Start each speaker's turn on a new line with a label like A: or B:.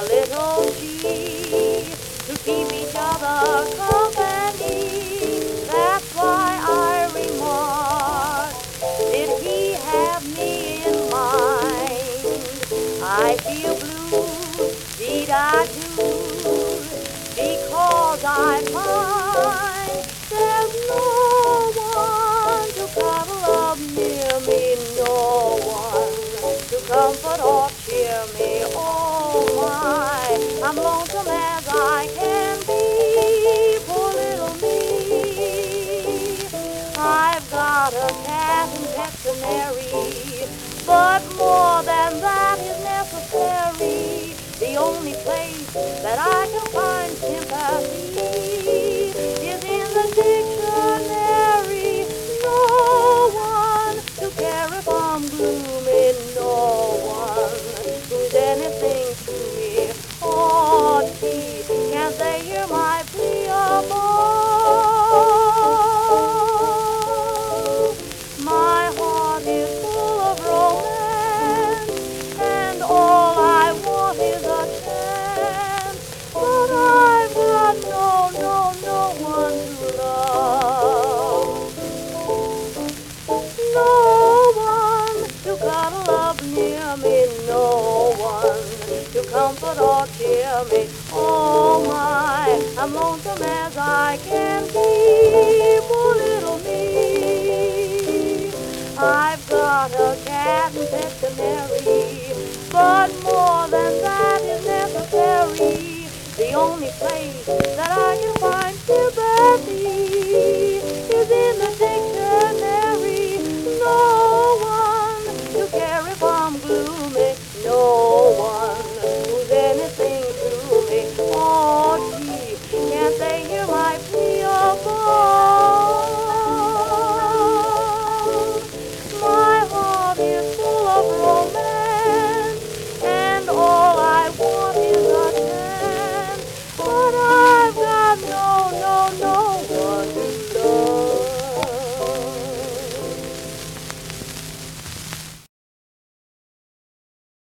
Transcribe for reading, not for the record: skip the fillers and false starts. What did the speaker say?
A: a little tree to keep each other company. That's why I remark, did he have me in mind? I feel blue, indeed I do, because I find there's no one to cuddle up near me, no one to comfort or cheer me. Oh my, I'm lonesome as I can be, poor little me. I've got a cat and pet canary, but more than that is necessary. The only place that I can find sympathy is in the dictionary. No one to care if I'm gloomy, no one who's anything to me. Oh, gee, can't they hear my plea above? My heart is full of romance, and all I want is a chance. But I've got no one to love. No one to cuddle up near me, no one to comfort or cheer me. Oh my, I'm lonesome as I can be, poor little me. I've got a cat and pet canary, but more than that is necessary. The only place that I can